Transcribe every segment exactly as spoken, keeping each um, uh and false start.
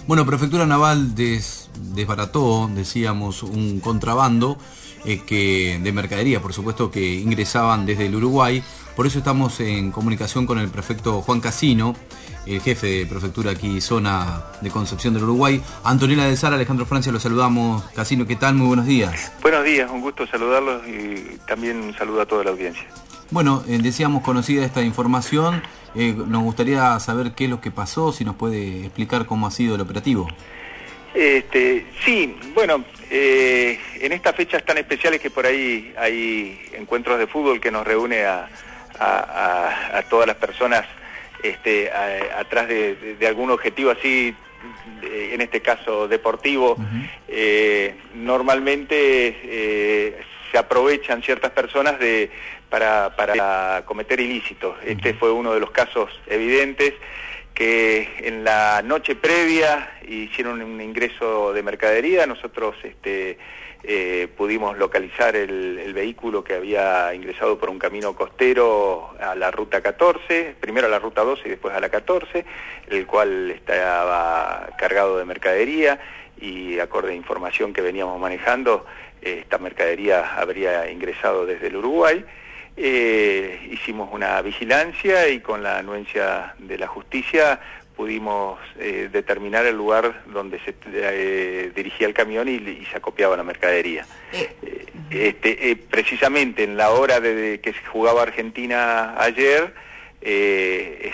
Bueno, Prefectura Naval des, desbarató, decíamos, un contrabando eh, que de mercadería, por supuesto, que ingresaban desde el Uruguay. Por eso estamos en comunicación con el prefecto Juan Casino, el jefe de Prefectura aquí, zona de Concepción del Uruguay. Antonella del Sar, Alejandro Francia, los saludamos. Casino, ¿qué tal? Muy buenos días. Buenos días, un gusto saludarlos y también un saludo a toda la audiencia. Bueno, eh, decíamos conocida esta información, eh, nos gustaría saber qué es lo que pasó, si nos puede explicar cómo ha sido el operativo. Este, sí, bueno, eh, en estas fechas tan especiales que por ahí hay encuentros de fútbol que nos reúne a, a, a, a todas las personas este, a, atrás de, de, de algún objetivo así, de, en este caso deportivo, uh-huh. eh, normalmente eh, se aprovechan ciertas personas de para, para cometer ilícitos. Este fue uno de los casos evidentes, que en la noche previa hicieron un ingreso de mercadería. Nosotros este, eh, pudimos localizar el, el vehículo que había ingresado por un camino costero a la ruta catorce, primero a la ruta doce y después a la catorce, el cual estaba cargado de mercadería, y acorde a información que veníamos manejando, esta mercadería habría ingresado desde el Uruguay. Eh, hicimos una vigilancia y con la anuencia de la justicia pudimos eh, determinar el lugar donde se eh, dirigía el camión y, y se acopiaba la mercadería. Eh, este, eh, precisamente en la hora de, de que se jugaba Argentina ayer, eh,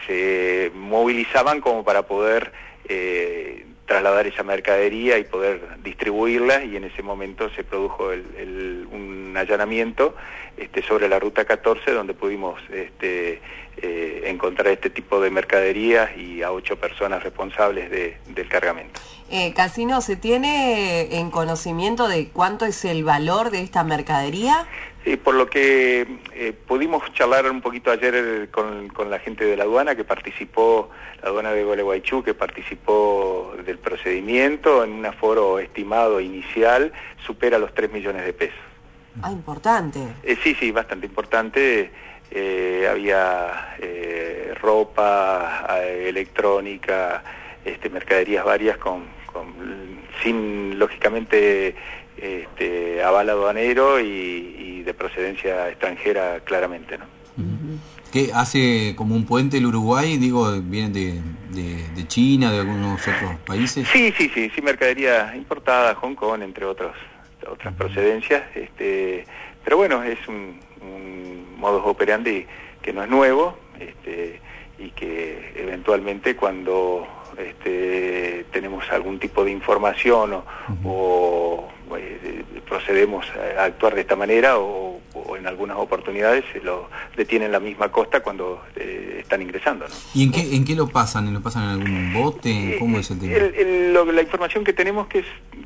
se movilizaban como para poder eh, trasladar esa mercadería y poder distribuirla, y en ese momento se produjo el, el, un allanamiento este, sobre la ruta catorce, donde pudimos este, eh, encontrar este tipo de mercaderías y a ocho personas responsables de, del cargamento. Eh, Casino, ¿se tiene en conocimiento de cuánto es el valor de esta mercadería? Sí, por lo que eh, pudimos charlar un poquito ayer con, con la gente de la aduana que participó, la aduana de Gualeguaychú, que participó del procedimiento, en un aforo estimado inicial, supera los tres millones de pesos. Ah, importante. Eh, sí, sí, bastante importante. Eh, había eh, ropa, eh, electrónica, este, mercaderías varias con, con sin, lógicamente, este, aval aduanero y, y de procedencia extranjera claramente, ¿no? Uh-huh. ¿Qué hace como un puente el Uruguay? Digo, ¿vienen de, de, de China, de algunos otros países? Sí, sí, sí, sí, mercadería importada, Hong Kong, entre otros, otras uh-huh. procedencias, este, pero bueno, es un, un modus operandi que no es nuevo, este, y que eventualmente cuando este, tenemos algún tipo de información o, uh-huh. o eh, procedemos a actuar de esta manera, o, o en algunas oportunidades se lo detienen en la misma costa cuando eh, están ingresando, ¿no? ¿Y en qué, en qué lo pasan? ¿Lo pasan en algún bote? ¿Cómo es el tema? El, el, lo, la información que tenemos que es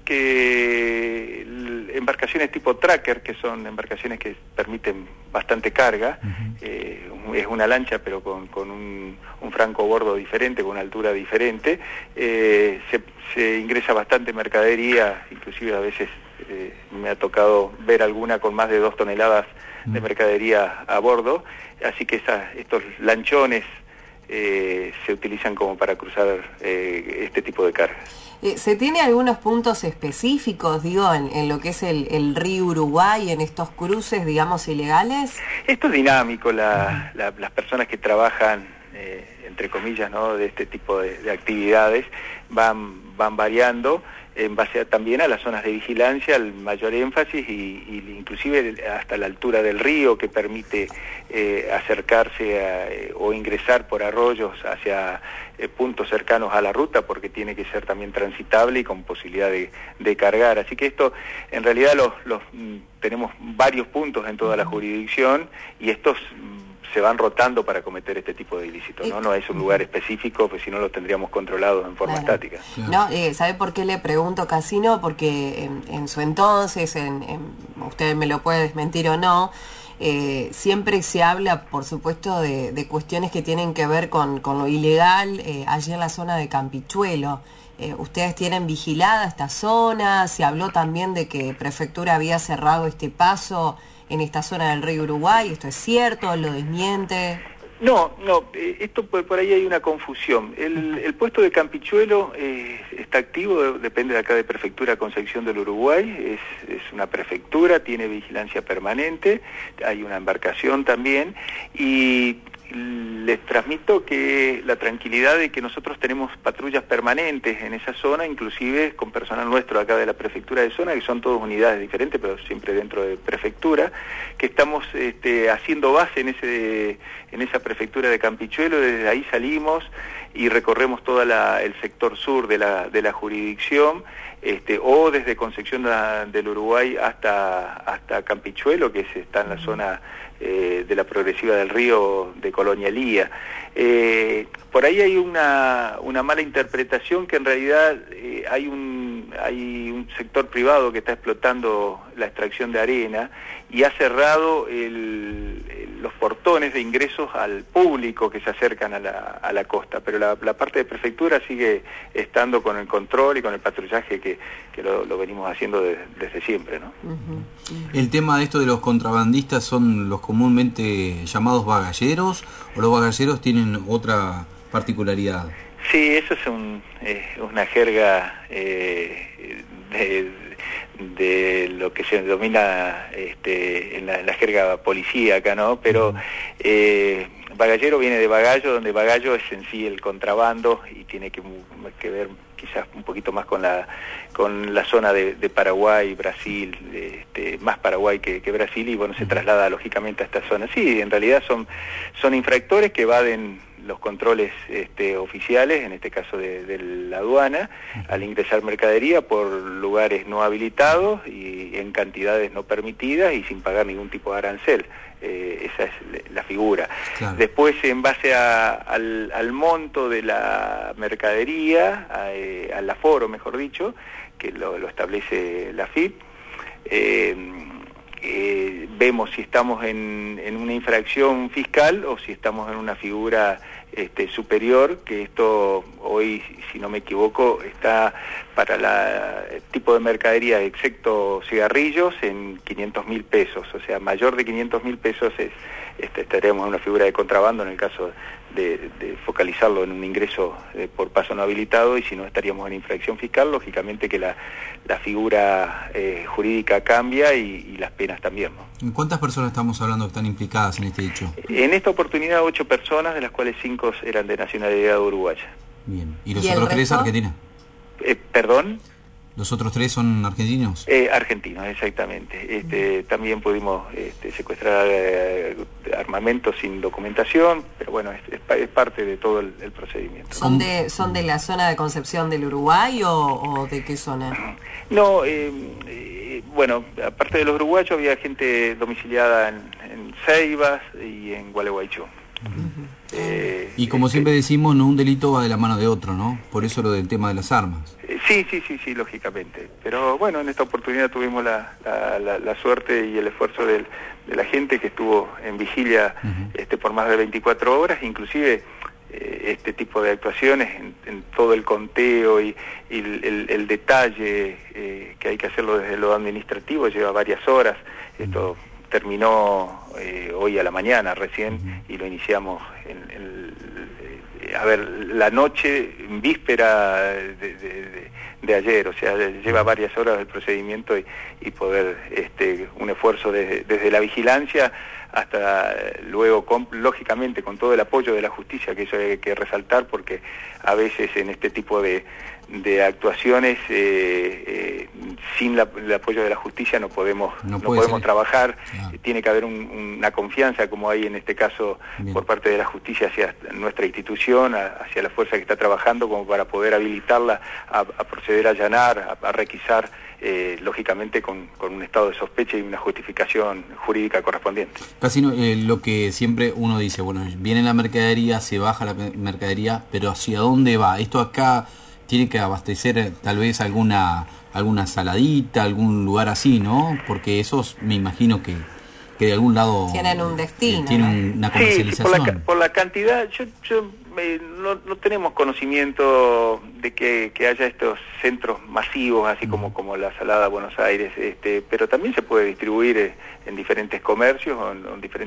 que embarcaciones tipo tracker, que son embarcaciones que permiten bastante carga, uh-huh. eh, es una lancha pero con, con un, un franco bordo diferente, con una altura diferente, eh, se, se ingresa bastante mercadería, inclusive a veces eh, me ha tocado ver alguna con más de dos toneladas uh-huh. de mercadería a bordo, así que esa, estos lanchones eh, se utilizan como para cruzar eh, este tipo de cargas. Eh, ¿Se tiene algunos puntos específicos, digo, en, en lo que es el, el río Uruguay, en estos cruces, digamos, ilegales? Esto es dinámico, la, la, las personas que trabajan, eh, entre comillas, ¿no?, de este tipo de, de actividades, van, van variando en base a, también a las zonas de vigilancia, el mayor énfasis, y, y inclusive hasta la altura del río, que permite eh, acercarse a, eh, o ingresar por arroyos hacia eh, puntos cercanos a la ruta, porque tiene que ser también transitable y con posibilidad de, de cargar. Así que esto, en realidad, los, los tenemos varios puntos en toda la jurisdicción, y estos se van rotando para cometer este tipo de ilícitos, ¿no? No es un lugar específico, pues si no lo tendríamos controlados en forma claro. estática. No, eh, ¿sabe por qué le pregunto, Casino? Porque en, en su entonces, en, en, usted me lo puede desmentir o no, eh, siempre se habla, por supuesto, de, de cuestiones que tienen que ver con, con lo ilegal, eh, allí en la zona de Campichuelo. Eh, ¿Ustedes tienen vigilada esta zona? Se habló también de que Prefectura había cerrado este paso en esta zona del río Uruguay. ¿Esto es cierto? ¿Lo desmiente? No, no, eh, esto por, por ahí hay una confusión. El, el puesto de Campichuelo eh, está activo, depende de acá de Prefectura Concepción del Uruguay, es, es una prefectura, tiene vigilancia permanente, hay una embarcación también, y les transmito que la tranquilidad de que nosotros tenemos patrullas permanentes en esa zona, inclusive con personal nuestro acá de la prefectura de zona, que son todas unidades diferentes, pero siempre dentro de prefectura, que estamos este, haciendo base en ese en esa prefectura de Campichuelo. Desde ahí salimos y recorremos todo el sector sur de la, de la jurisdicción, este, o desde Concepción de, del Uruguay hasta, hasta Campichuelo, que es, está en la zona eh, de la Progresiva del Río de Colonia Elía. Eh, por ahí hay una, una mala interpretación, que en realidad eh, hay un, hay un sector privado que está explotando la extracción de arena y ha cerrado el, el, los portones de ingresos al público que se acercan a la, a la costa, pero la, la parte de prefectura sigue estando con el control y con el patrullaje que, que lo, lo venimos haciendo de, desde siempre, ¿no? Uh-huh. El tema de esto de los contrabandistas, ¿son los comúnmente llamados bagalleros o los bagalleros tienen otra particularidad? Sí, eso es un, eh, una jerga eh, de, de lo que se denomina este, en, la, en la jerga policíaca, ¿no? Pero eh, bagallero viene de bagallo, donde bagallo es en sí el contrabando y tiene que, que ver quizás un poquito más con la con la zona de, de Paraguay, Brasil, este, más Paraguay que, que Brasil, y bueno, se traslada lógicamente a esta zona. Sí, en realidad son, son infractores que evaden los controles este, oficiales, en este caso de, de la aduana, al ingresar mercadería por lugares no habilitados y en cantidades no permitidas y sin pagar ningún tipo de arancel. Eh, esa es la figura. Claro. Después, en base a, al, al monto de la mercadería, a, eh, al aforo, mejor dicho, que lo, lo establece la F I P, eh, Eh, vemos si estamos en, en una infracción fiscal o si estamos en una figura este, superior, que esto hoy, si no me equivoco, está para la, el tipo de mercadería, excepto cigarrillos, en quinientos mil pesos, o sea, mayor de quinientos mil pesos es, este, estaríamos en una figura de contrabando en el caso de, de focalizarlo en un ingreso eh, por paso no habilitado, y si no estaríamos en infracción fiscal, lógicamente que la, la figura eh, jurídica cambia y, y las penas también, ¿no? ¿En cuántas personas estamos hablando que están implicadas en este hecho? En esta oportunidad ocho personas, de las cuales cinco eran de nacionalidad uruguaya. Bien. ¿Y los ¿Y otros tres argentinos? Eh, ¿Perdón? ¿Los otros tres son argentinos? Eh, argentinos, exactamente. Este, también pudimos este, secuestrar eh, armamento sin documentación, pero bueno, es, es, es parte de todo el, el procedimiento. ¿Son de, ¿Son de la zona de Concepción del Uruguay o, o de qué zona? No, eh, eh, bueno, aparte de los uruguayos había gente domiciliada en, en Ceibas y en Gualeguaychú. Uh-huh. Eh, y como siempre decimos, no un delito va de la mano de otro, ¿no? Por eso lo del tema de las armas. Eh, sí, sí, sí, sí, lógicamente. Pero bueno, en esta oportunidad tuvimos la, la, la, la suerte y el esfuerzo del, de la gente que estuvo en vigilia uh-huh. este, por más de veinticuatro horas, inclusive eh, este tipo de actuaciones en, en todo el conteo y, y el, el, el detalle eh, que hay que hacerlo desde lo administrativo lleva varias horas. Esto uh-huh. terminó eh, hoy a la mañana recién uh-huh. y lo iniciamos en, en, en, a ver, la noche, en víspera de, de, de, de ayer, o sea, lleva varias horas el procedimiento y, y poder, este, un esfuerzo desde, desde la vigilancia hasta luego, con, lógicamente, con todo el apoyo de la justicia, que eso hay que resaltar, porque a veces en este tipo de, de actuaciones, eh, eh, sin la, el apoyo de la justicia no podemos no, no podemos ser. trabajar, claro. Tiene que haber un, una confianza, como hay en este caso Bien. por parte de la justicia hacia nuestra institución, a, hacia la fuerza que está trabajando, como para poder habilitarla a, a proceder a allanar, a, a requisar, eh, lógicamente con, con un estado de sospecha y una justificación jurídica correspondiente. Casi no, eh, lo que siempre uno dice, bueno, viene la mercadería, se baja la mercadería, pero ¿hacia dónde va? Esto acá tiene que abastecer tal vez alguna alguna saladita, algún lugar así, ¿no? Porque esos me imagino que, que de algún lado tienen un destino, eh, tienen una comercialización. Sí, por la, por la cantidad, yo, yo eh, no, no tenemos conocimiento de que, que haya estos centros masivos, así como, como la Salada Buenos Aires, este, pero también se puede distribuir eh, en diferentes comercios o en, en diferentes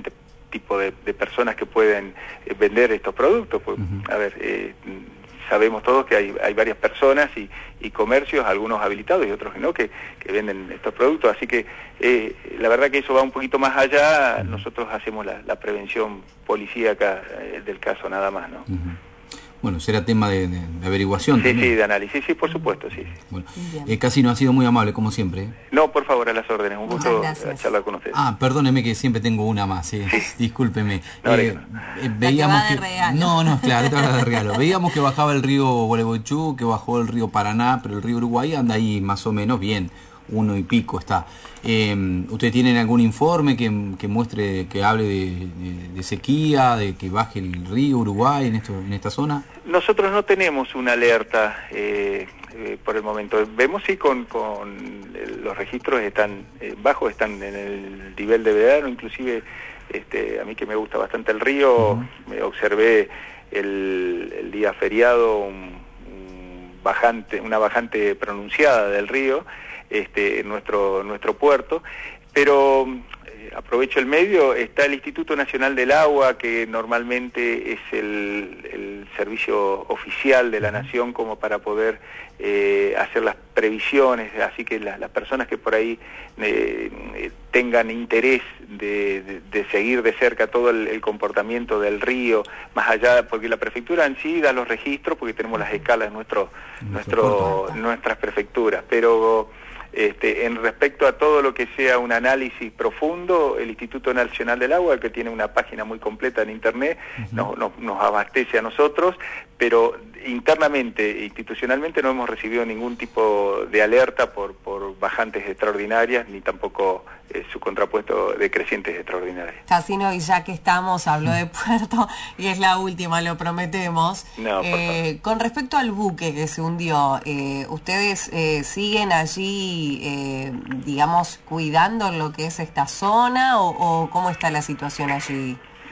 tipo de, de personas que pueden eh, vender estos productos. Pues, uh-huh. A ver, eh, sabemos todos que hay, hay varias personas y, y comercios, algunos habilitados y otros que no, que, que venden estos productos, así que eh, la verdad que eso va un poquito más allá. Uh-huh. Nosotros hacemos la, la prevención policíaca eh, del caso nada más, ¿no? Uh-huh. Bueno, será tema de, de, de averiguación. Sí, también. Sí, de análisis, sí, por supuesto, sí. sí. Bueno, eh, Casino ha sido muy amable, como siempre. ¿eh? No, por favor, a las órdenes, un gusto charlar con ustedes. Ah, perdóneme que siempre tengo una más, eh. sí. Discúlpeme. No, eh, eh, veíamos que... No, no, claro, te de regalo. Veíamos que bajaba el río Gualeguaychú, que bajó el río Paraná, pero el río Uruguay anda ahí más o menos bien, uno y pico está. Eh, ¿Ustedes tienen algún informe que, que muestre, que hable de, de, de sequía, de que baje el río Uruguay en, esto, en esta zona? Nosotros no tenemos una alerta eh, eh, por el momento. Vemos sí con, con los registros están eh, bajos, están en el nivel de verano, inclusive este, a mí que me gusta bastante el río, uh-huh. me observé el, el día feriado un, un bajante, una bajante pronunciada del río. Este, en nuestro, nuestro puerto, pero eh, aprovecho el medio, está el Instituto Nacional del Agua, que normalmente es el, el servicio oficial de la Nación como para poder eh, hacer las previsiones, así que la, las personas que por ahí eh, eh, tengan interés de, de, de seguir de cerca todo el, el comportamiento del río, más allá, porque la prefectura en sí da los registros, porque tenemos las escalas en nuestro, nuestro, nuestras prefecturas, pero... Este, en respecto a todo lo que sea un análisis profundo, el Instituto Nacional del Agua, que tiene una página muy completa en internet, uh-huh. nos, nos, nos abastece a nosotros, pero internamente, institucionalmente no hemos recibido ningún tipo de alerta por, por bajantes extraordinarias, ni tampoco eh, su contrapuesto de crecientes extraordinarias. Casino, y ya que estamos, habló de puerto, y es la última, lo prometemos. No, eh, con respecto al buque que se hundió, eh, ¿ustedes eh, siguen allí, eh, digamos, cuidando lo que es esta zona, o, o cómo está la situación allí?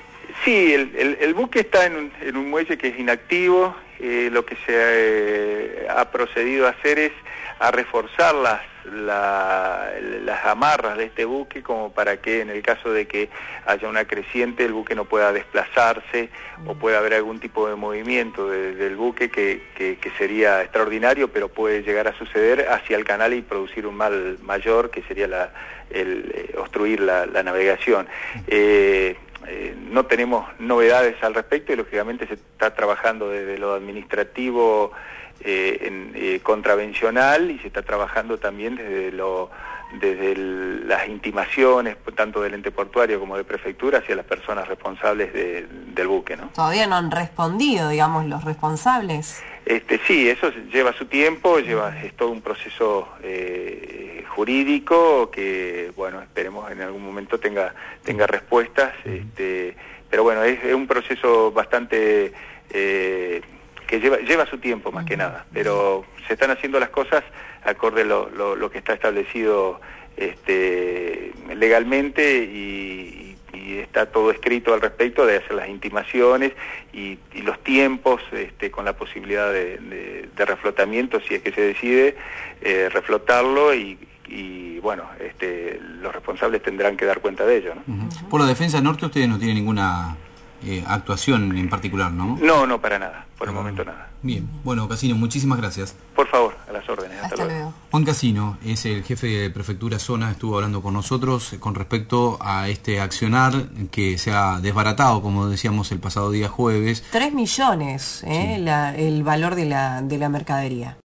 Sí, el, el, el buque está en un, en un muelle que es inactivo. Eh, lo que se eh, ha procedido a hacer es a reforzar las, la, las amarras de este buque como para que en el caso de que haya una creciente el buque no pueda desplazarse o pueda haber algún tipo de movimiento de, del buque que, que, que sería extraordinario, pero puede llegar a suceder hacia el canal y producir un mal mayor, que sería la, el, eh, obstruir la, la navegación. Eh, Eh, no tenemos novedades al respecto y lógicamente se está trabajando desde lo administrativo eh, en, eh, contravencional, y se está trabajando también desde lo desde el, las intimaciones tanto del ente portuario como de prefectura hacia las personas responsables de, del buque, ¿no? Todavía no han respondido, digamos, los responsables. Este, sí, eso lleva su tiempo, lleva es todo un proceso eh, jurídico que, bueno, esperemos en algún momento tenga tenga respuestas, este, pero bueno, es, es un proceso bastante eh, que lleva lleva su tiempo más que nada, pero se están haciendo las cosas acorde a lo, lo, lo que está establecido este, legalmente y, y está todo escrito al respecto de hacer las intimaciones y, y los tiempos este, con la posibilidad de, de, de reflotamiento si es que se decide eh, reflotarlo y, y bueno, este, los responsables tendrán que dar cuenta de ello, ¿no? Uh-huh. Por la Defensa Norte ustedes no tienen ninguna eh, actuación en particular, ¿no? No, no, para nada, por el uh-huh. momento nada. Bien, bueno, Casino, muchísimas gracias. Por favor, a las órdenes. Hasta, Hasta luego. luego. Juan Casino es el jefe de Prefectura Zona, estuvo hablando con nosotros con respecto a este accionar que se ha desbaratado, como decíamos el pasado día jueves. Tres millones, ¿eh? Sí. La, el valor de la, de la mercadería.